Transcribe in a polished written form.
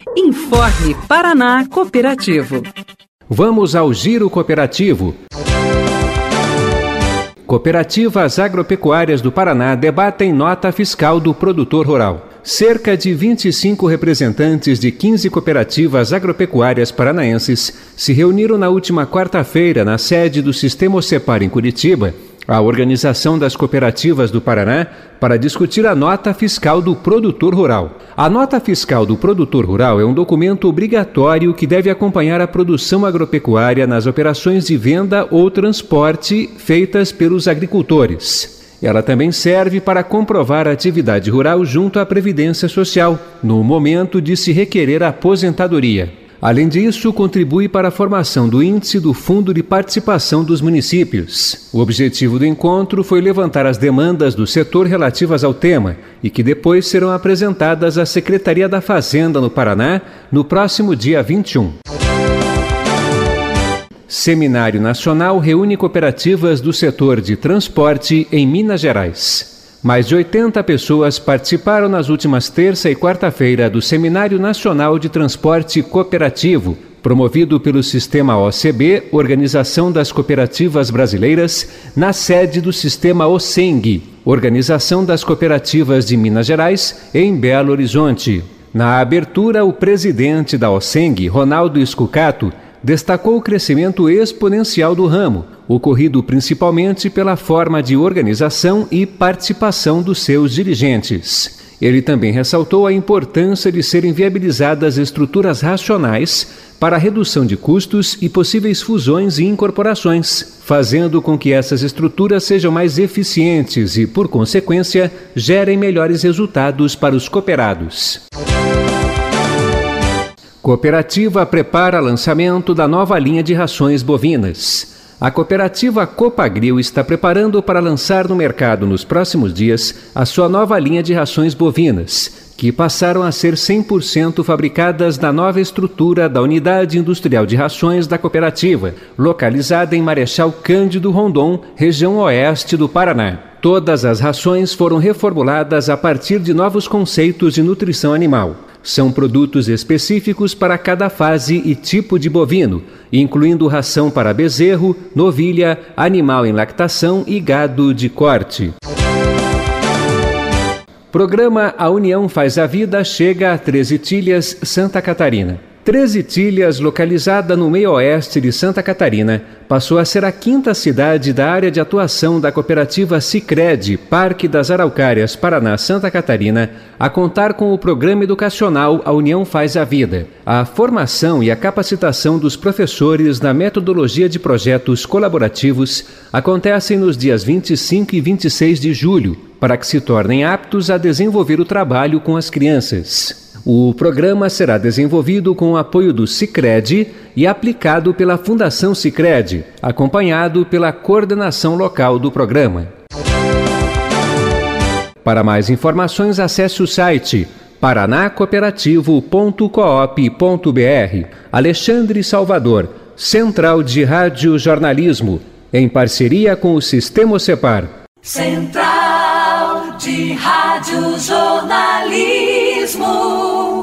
Informe Paraná Cooperativo. Vamos ao Giro Cooperativo. Cooperativas agropecuárias do Paraná debatem nota fiscal do produtor rural. Cerca de 25 representantes de 15 cooperativas agropecuárias paranaenses se reuniram na última quarta-feira na sede do Sistema OCEPAR em Curitiba, a Organização das Cooperativas do Paraná, para discutir a nota fiscal do produtor rural. A nota fiscal do produtor rural é um documento obrigatório que deve acompanhar a produção agropecuária nas operações de venda ou transporte feitas pelos agricultores. Ela também serve para comprovar a atividade rural junto à Previdência Social, no momento de se requerer a aposentadoria. Além disso, contribui para a formação do índice do Fundo de Participação dos Municípios. O objetivo do encontro foi levantar as demandas do setor relativas ao tema e que depois serão apresentadas à Secretaria da Fazenda no Paraná no próximo dia 21. Seminário Nacional reúne cooperativas do setor de transporte em Minas Gerais. Mais de 80 pessoas participaram nas últimas terça e quarta-feira do Seminário Nacional de Transporte Cooperativo, promovido pelo Sistema OCB, Organização das Cooperativas Brasileiras, na sede do Sistema OCENG, Organização das Cooperativas de Minas Gerais, em Belo Horizonte. Na abertura, o presidente da OCENG, Ronaldo Scucato, destacou o crescimento exponencial do ramo, ocorrido principalmente pela forma de organização e participação dos seus dirigentes. Ele também ressaltou a importância de serem viabilizadas estruturas racionais para a redução de custos e possíveis fusões e incorporações, fazendo com que essas estruturas sejam mais eficientes e, por consequência, gerem melhores resultados para os cooperados. Cooperativa prepara lançamento da nova linha de rações bovinas. A cooperativa Copagril está preparando para lançar no mercado nos próximos dias a sua nova linha de rações bovinas, que passaram a ser 100% fabricadas na nova estrutura da Unidade Industrial de Rações da cooperativa, localizada em Marechal Cândido Rondon, região oeste do Paraná. Todas as rações foram reformuladas a partir de novos conceitos de nutrição animal. São produtos específicos para cada fase e tipo de bovino, incluindo ração para bezerro, novilha, animal em lactação e gado de corte. Programa A União Faz a Vida chega a Três Itilhas, Santa Catarina. Três Itilhas, localizada no meio oeste de Santa Catarina, passou a ser a quinta cidade da área de atuação da cooperativa Sicredi, Parque das Araucárias, Paraná, Santa Catarina, a contar com o programa educacional A União Faz a Vida. A formação e a capacitação dos professores na metodologia de projetos colaborativos acontecem nos dias 25 e 26 de julho, para que se tornem aptos a desenvolver o trabalho com as crianças. O programa será desenvolvido com o apoio do Sicredi e aplicado pela Fundação Sicredi, acompanhado pela coordenação local do programa. Para mais informações, acesse o site paranacooperativo.coop.br. Alexandre Salvador, Central de Rádio Jornalismo, em parceria com o Sistema OCEPAR. Central de Rádio Jornalismo.